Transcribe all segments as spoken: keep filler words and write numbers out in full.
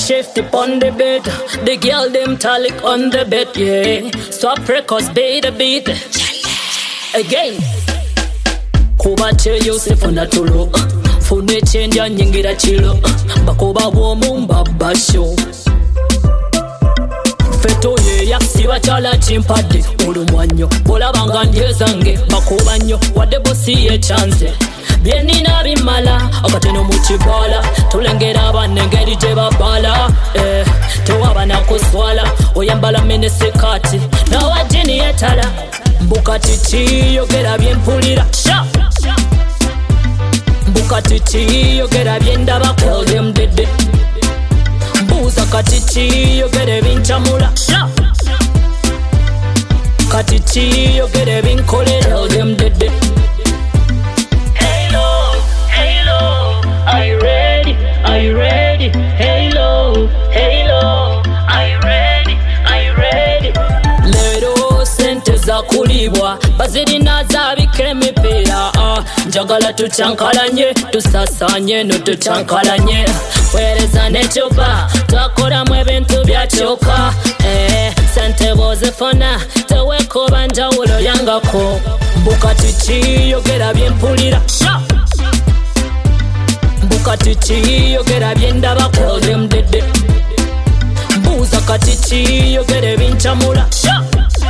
shift it on the bed. The girl them talic on the bed, yeah. Swap records, beat the beat. Again. Kuba che Yosef on a tulo. Fune change and yingira chilo. Bakoba womumba basho. Feto ye ya siwa chala chimpade. Ulu mwanyo, bola banga ndiezange. Bakoba nyo, wade bosi ye chance. Bieni na bimala, akateno muchibala. Tulengera banengeri jeba bala. Eh, tewa na kuswala. Oyambala mene sekati. Na wajini etala. Mbuka titi, yogera bien pulira. Sha! Mbuka titi, yogera bien daba. Tell them did it. Mbuza katiti, yogere binchamula. Sha! Katiti, yogere binkole. Tell them did it. Are you ready? Are you ready? Halo, halo. Are you ready? Are you ready? Lero sente za kulibwa bazirina zabika emipira. Njagala tuchankalanye, tusasanye no tuchankalanye. Wereza nechupa, twakolamu ebintu byakyuka. Eh, sente bozifuna, teweko banjawulo yangako. Mbuka tiki yogera byempulira. Sha! Katiti yogera byendaba. Tell them did it. Mbuza katiti yogere binchamula. Sha!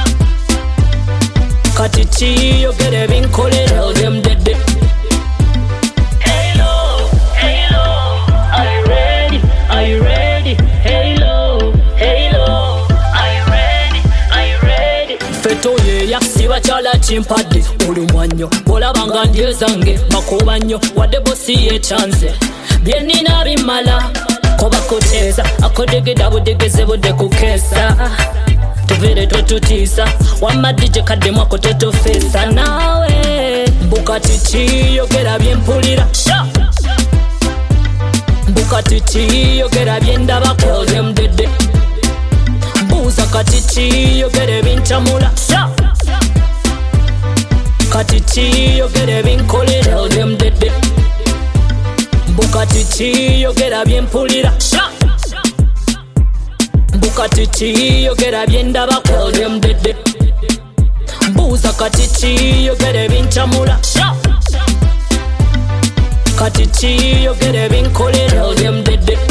Katiti yogere binkole. Tell them did it. Halo, halo. Are you ready? Are you ready? Halo, halo. Are you ready? Are you ready? Feto ye ya siwa chala chimpade. Ulu mwanyo, bola banga ndiezange. Bakoba nyo, wade bosi ye chance. Bieni na bimala, koba kuteza. Akodege dabu degeze bude kukesa. Tuvire tututisa, wama D J kade mwako teto fesa. Nawe, mbuka titi yogera byempulira. Sha! Mbuka titi yogera byendaba. Tell them did it. Mbuza katiti yogere binchamula. Sha! Katiti yogere binkole. Tell them did it. Mbuka titi yogera byempulira. Sha! Mbuka titi yogera byendaba. Tell them did it. Mbuza katiti yogere binchamula. Sha! Katiti yogere binkole. Tell them did it.